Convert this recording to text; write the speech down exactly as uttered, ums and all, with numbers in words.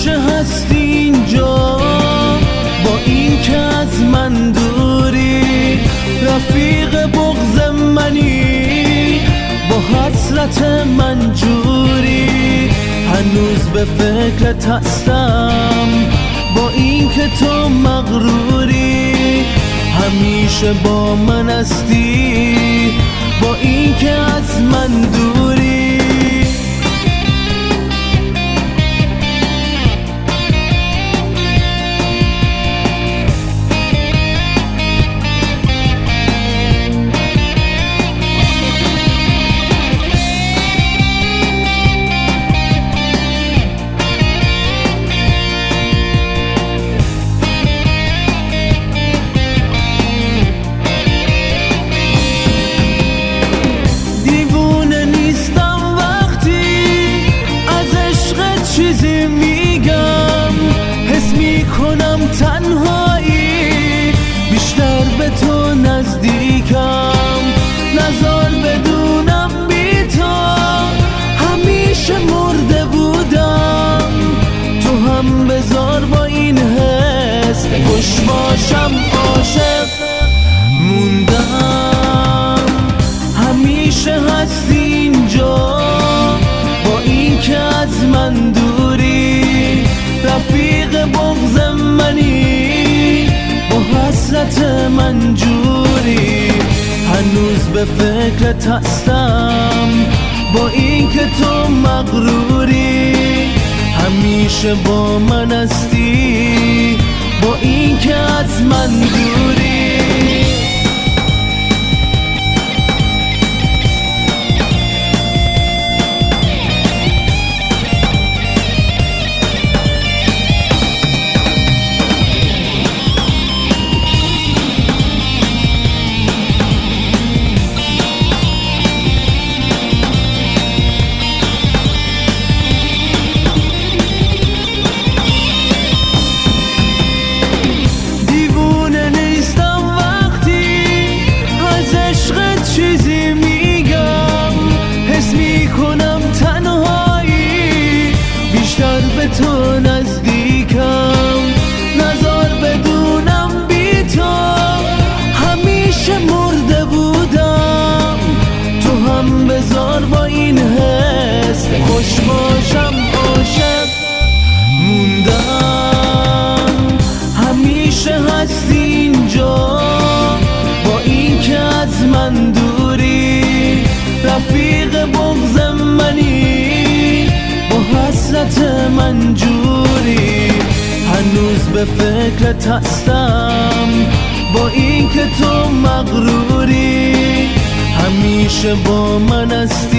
همیشه هستی اینجا، با این که از من دوری، رفیق بغض منی، با حسرت من جوری. هنوز به فکرت هستم، با این که تو مغروری، همیشه با من هستی، با این که از من دوری. چیزی میگم، حس میکنم تنهایی، بیشتر به تو نزدیکم. نزار بدونم بی تو همیشه مرده بودم، تو هم بذار با این حس خوش باشم، عاشق موندم. همیشه هستی اینجا، با این که از من دوری، رفیق بغض منی، با حسرت من جوری. هنوز به فکرت هستم، با این که تو مغروری، همیشه با من هستی، با این که از من دوری. چیزی میگم، حس میکنم تنهایی، بیشتر به تو نزدیکم. نزار بدونم بی تو همیشه مرده بودم، تو هم بذار با این حس خوش باشم، عاشق موندم. همیشه هستی اینجا، با این که از من دوری، رفیق بغض منی، با حسرت من جوری. هنوز به فکرت هستم، با این که تو مغروری، همیشه با من هستی.